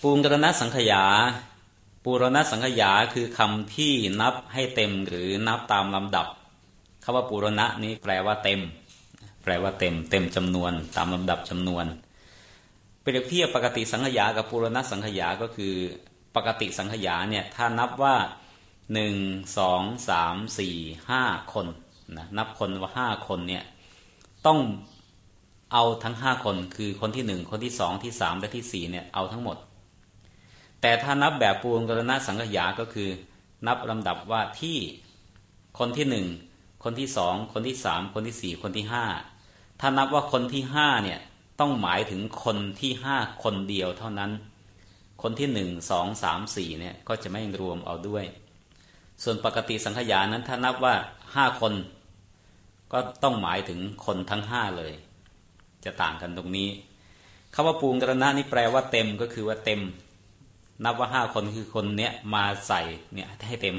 ปูรณสังขยาปูรณสังขยาคือคำที่นับให้เต็มหรือนับตามลำดับคำว่าปูรณะนี้แปลว่าเต็มเต็มจำนวนตามลำดับจำนวนเปรียบเทียบปกติสังขยากับปูรณสังขยาก็คือปกติสังขยาเนี่ยถ้านับว่า1 2 3 4 5คนนะนับคนว่า5คนเนี่ยต้องเอาทั้ง5คนคือคนที่1คนที่2ที่3และที่4เนี่ยเอาทั้งหมดแต่ถ้านับแบบปูรณสังขยาก็คือนับลำดับว่าที่คนที่1คนที่2คนที่3คนที่4คนที่5ถ้านับว่าคนที่5เนี่ยต้องหมายถึงคนที่5คนเดียวเท่านั้นคนที่1 2 3 4เนี่ยก็จะไม่รวมเอาด้วยส่วนปกติสังขยานั้นถ้านับว่า5คนก็ต้องหมายถึงคนทั้ง5เลยจะต่างกันตรงนี้คำว่าปูรณะนี่แปลว่าเต็มก็คือว่าเต็มนับว่า5คนคือคนเนี้ยมาใส่เนี่ยให้เต็ม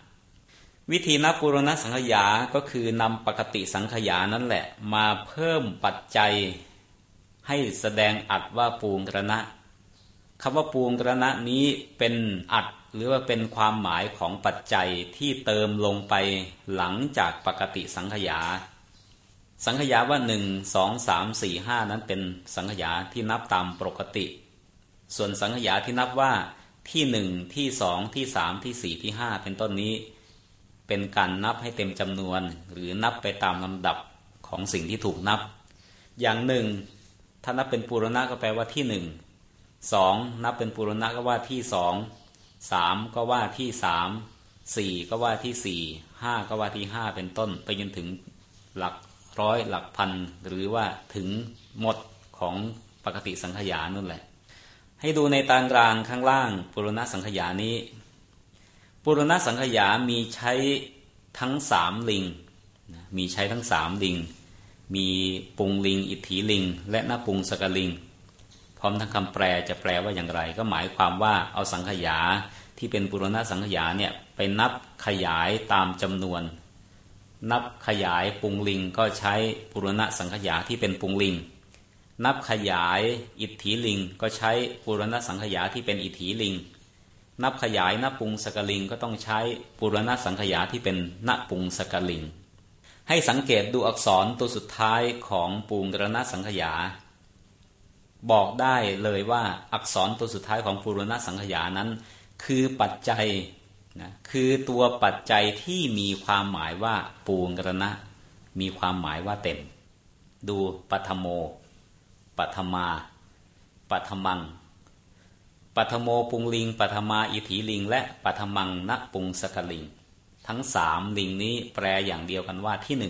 5วิธีนับปูรณสังขยาก็คือนำปกติสังขยานั่นแหละมาเพิ่มปัจจัยให้แสดงอัดว่าปูรณะคำว่าปูรณะนี้เป็นอัดหรือว่าเป็นความหมายของปัจจัยที่เติมลงไปหลังจากปกติสังขยาสังขยาว่า1 2 3 4 5นั้นเป็นสังขยาที่นับตามปกติส่วนสังขยาที่นับว่าที่1ที่2ที่3ที่4ที่5เป็นต้นนี้เป็นการนับให้เต็มจำนวนหรือนับไปตามลำดับของสิ่งที่ถูกนับอย่าง1ถ้านับเป็นปูรณะก็แปลว่าที่1 2นับเป็นปูรณะก็ว่าที่2 3ก็ว่าที่3 4ก็ว่าที่4 5ก็ว่าที่5เป็นต้นไปจนถึงหลักร้อยหลักพันหรือว่าถึงหมดของปกติสังขยานั่นแหละให้ดูในตารางข้างล่างปุรณสังขยานี้ปุรณสังขยามีใช้ทั้ง3ลิงมีใช้ทั้ง3ลิงมีปุงลิงอิทธิลิงและนปุงสกลิงพร้อมทั้งคำแปลจะแปลว่าอย่างไรก็หมายความว่าเอาสังขยาที่เป็นปุรณสังขยาเนี่ยไปนับขยายตามจำนวนนับขยายปุงลิงก็ใช้ปุรณสังขยาที่เป็นปุงลิงนับขยายอิทธิลิงก็ใช้ปุรณสังขยาที่เป็นอิทธิลิงนับขยายนปุงสกลิงก็ต้องใช้ปุรณสังขยาที่เป็นนปุงสกลิงให้สังเกตดูอักษรตัวสุดท้ายของปุรณสังขยาบอกได้เลยว่าอักษรตัวสุดท้ายของปุรณสังขยานั้นคือปัจจัยนะคือตัวปัจจัยที่มีความหมายว่าปูรณะมีความหมายว่าเต็มดูปัทโมปัทมาปัทมังปัทโมปุงลิงปัทมาอิทธิลิงและปัทมังนปุงสกลิงทั้ง3ลิงนี้แปลอย่างเดียวกันว่าที่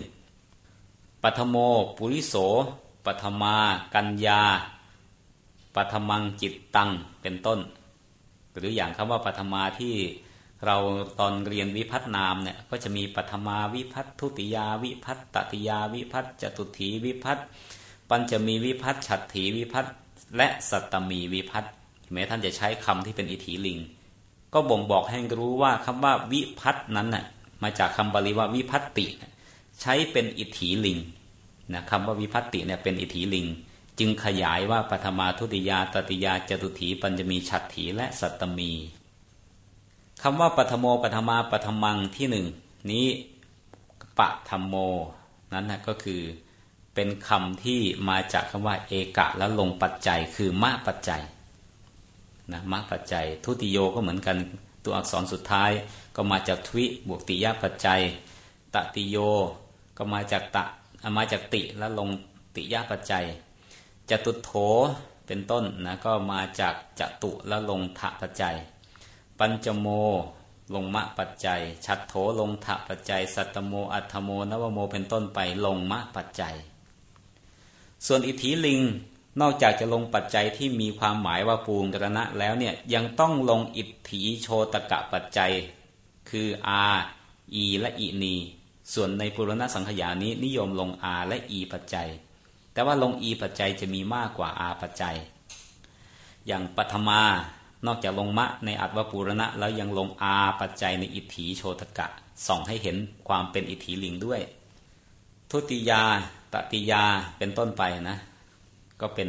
1ปัทโมปุริโสปัทมากัญญาปัทมังจิตตังเป็นต้นหรืออย่างคำว่าปัทมาที่เราตอนเรียนวิภัตนามเนี่ยก็จะมีปัทมาวิภัตทุติยาวิภัตตติยาวิภัตจตุถีวิภัตปัญจมีวิภัตฉัตถีวิภัตและสัตตมีวิภัตแม้ท่านจะใช้คำที่เป็นอิทธิลิงก็บ่งบอกให้รู้ว่าคำว่าวิภัตนั้นน่ะมาจากคำบาลีว่าวิภัตติใช้เป็นอิทธิลิงนะคำว่าวิภัตติเนี่ยเป็นอิทธิลิงจึงขยายว่าปัทมาทุติยาตติยาจตุถีปัญจมีฉัตถีและสัตตมีคำว่าปัทโมปัทมาปัทมังที่นี้ปัทโมนั้นนะก็คือเป็นคำที่มาจากคำว่าเอกะแล้วลงปัจจัยคือมะปัจจัยนะมะปัจจัยทุติโยก็เหมือนกันตัวอักษรสุดท้ายก็มาจากทวิบวกติยปัจจัยตติโยก็มาจากติแล้วลงติยปัจจัยจตุโถเป็นต้นนะก็มาจากจตุแล้วลงทะปัจจัยปัญจโมลงมะปัจจัยฉัตโถลงทะปัจจัยสัตตโมอัฏฐโมนวโมเป็นต้นไปลงมะปัจจัยส่วนอิทธิลิงนอกจากจะลงปัจจัยที่มีความหมายว่าปูรณะแล้วเนี่ยยังต้องลงอิทธิโชตกะปัจจัยคืออาอีและอินีส่วนในปุรณสังขยานี้นิยมลงอาและอีปัจจัยแต่ว่าลงอีปัจจัยจะมีมากกว่าอาปัจจัยอย่างปัทมานอกจากลงมะในอัตวปูรณะแล้วยังลงอาปัจจัยในอิทธิโชตกะส่องให้เห็นความเป็นอิทธิลิงด้วยทุติยาตติยาเป็นต้นไปนะก็เป็น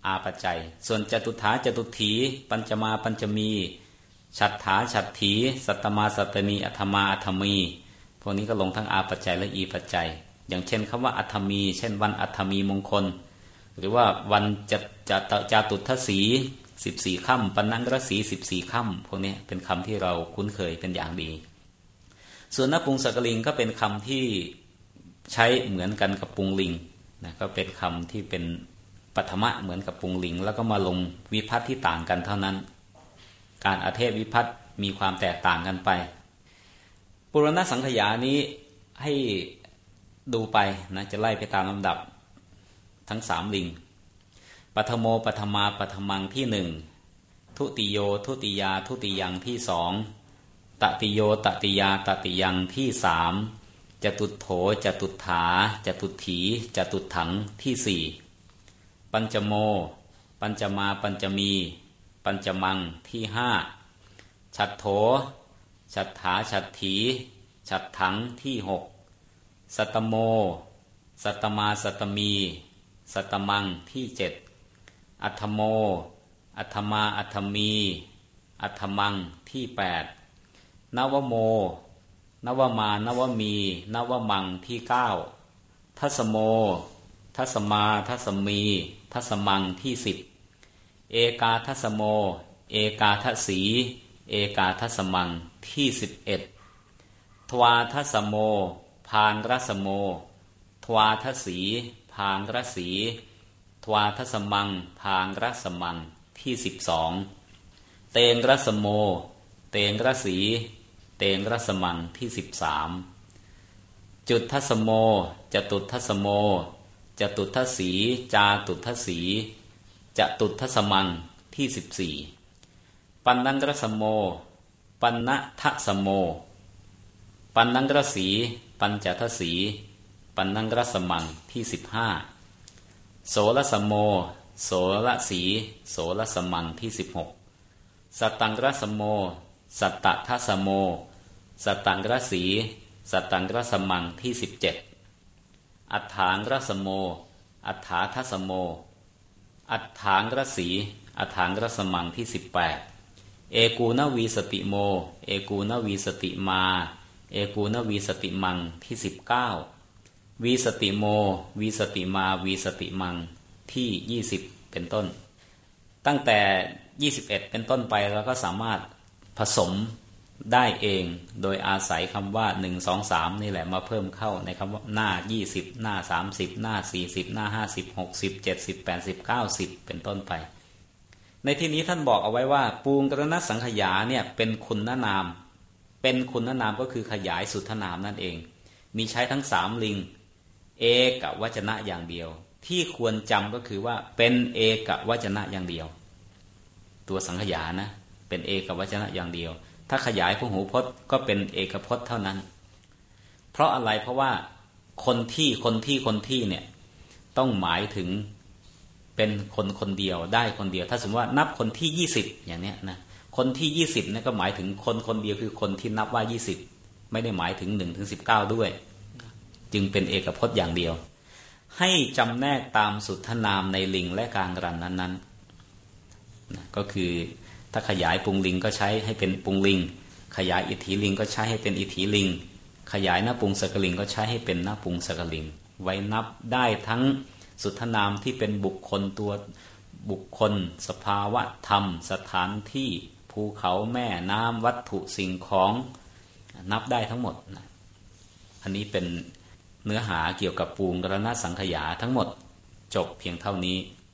อาปัจจัยส่วนจตุถาจตุถีปัญจมาปัญจมีฉัตถาฉัตถีสัตตมาสัตตมีอัฏฐมาอัฏฐมีพวกนี้ก็ลงทั้งอาปัจจัยและอีปัจจัยอย่างเช่นคำว่าอัฏฐมีเช่นวันอัฏฐมีมงคลหรือว่าวันจาตุทศี14 ค่ำปัณณรสี14 ค่ำพวกนี้เป็นคำที่เราคุ้นเคยเป็นอย่างดีส่วนนปุงสกลิงก็เป็นคำที่ใช้เหมือนกันกับปุงลิงนะก็เป็นคำที่เป็นปัทมะเหมือนกับปุงลิงแล้วก็มาลงวิภัตที่ต่างกันเท่านั้นการอเทศวิภัตมีความแตกต่างกันไปปุรณสังขยานี้ให้ดูไปนะจะไล่ไปตามลำดับทั้ง3ลิงปัทโมปัทมาปัทมังที่1ทุติโยทุติยาทุติยังที่2ตติโยตติยาตติยังที่3จตุโถจตุถาจตุถีจตุถังที่4ปัญจโมปัญจมาปัญจมีปัญจมังที่5ฉัตโถฉัตถาฉัตถีฉัตถังที่6สัตตโมสัตตมาสัตตมีสัตตมังที่7อัฏฐโมอัฏฐมาอัฏฐมีอัฏฐมังที่8นวโมนวมานวมีนวมังที่9ทัสโมทัสมาทัสมีทัสมังที่10เอกาทัสโมเอกาทัสสีเอกาทัสมังที่11ทวาทัสโมพานรสโมทวาทัสสีพานรสีทวาทัสมังพานรสมังที่12เตงรสโมเตงรสีเตงรสมังที่13จุดทัสโมจตุทัสโมจตุทัสสีจาตุทัสสีจตุทัสมังที่14ปันนังรสโมปันนะทัสโมปันนังรสีปัญจทัสสีปันนังรสมังที่15โสรสโมโสรสีโสรสมังที่16สัตตังรสโมสัตตทัสโมสัตตังรสีสัตตังรสมังที่17อัฏฐางรสโมอัฏฐาทัสโมอัฏฐางรสีอัฏฐางรสมังที่18เอกูณวีสติโมเอกูณวีสติมาเอกูณวีสติมังที่19วีสติโมวีสติมาวีสติมังที่20เป็นต้นตั้งแต่21เป็นต้นไปเราก็สามารถผสมได้เองโดยอาศัยคำว่า1 2 3นี่แหละมาเพิ่มเข้าในคำว่าหน้า20หน้า30หน้า40หน้า50 60 70 80 90เป็นต้นไปในที่นี้ท่านบอกเอาไว้ว่าปูงกรณสังขยาเนี่ยเป็นคุณนามเป็นคุณนามก็คือขยายสุทธนามนั่นเองมีใช้ทั้ง3ลิงเอกวจนะอย่างเดียวที่ควรจำก็คือว่าเป็นเอกวจนะอย่างเดียวตัวสังขยานะเป็นเอกวจนะอย่างเดียวถ้าขยายพหูพจน์ก็เป็นเอกพจน์เท่านั้นเพราะอะไรเพราะว่าคนที่เนี่ยต้องหมายถึงเป็นคนเดียวได้คนเดียวถ้าสมมติว่านับคนที่20อย่างเนี้ยนะคนที่20เนี่ยก็หมายถึงคนเดียวคือคนที่นับว่า20ไม่ได้หมายถึง1 ถึง 19ด้วยจึงเป็นเอกพจน์อย่างเดียวให้จำแนกตามสุทธนามในลิงและกลางรันนั้นๆก็คือถ้าขยายปุงลิงก็ใช้ให้เป็นปุงลิงขยายอิทธิลิงก็ใช้ให้เป็นอิทธิลิงขยายนปุงสกลิงก็ใช้ให้เป็นนปุงสกลิงไว้นับได้ทั้งสุทธนามที่เป็นบุคคลตัวบุคคลสภาวะธรรมสถานที่ภูเขาแม่น้ำวัตถุสิ่งของนับได้ทั้งหมดอันนี้เป็นเนื้อหาเกี่ยวกับปูงกรณสังขยาทั้งหมดจบเพียงเท่านี้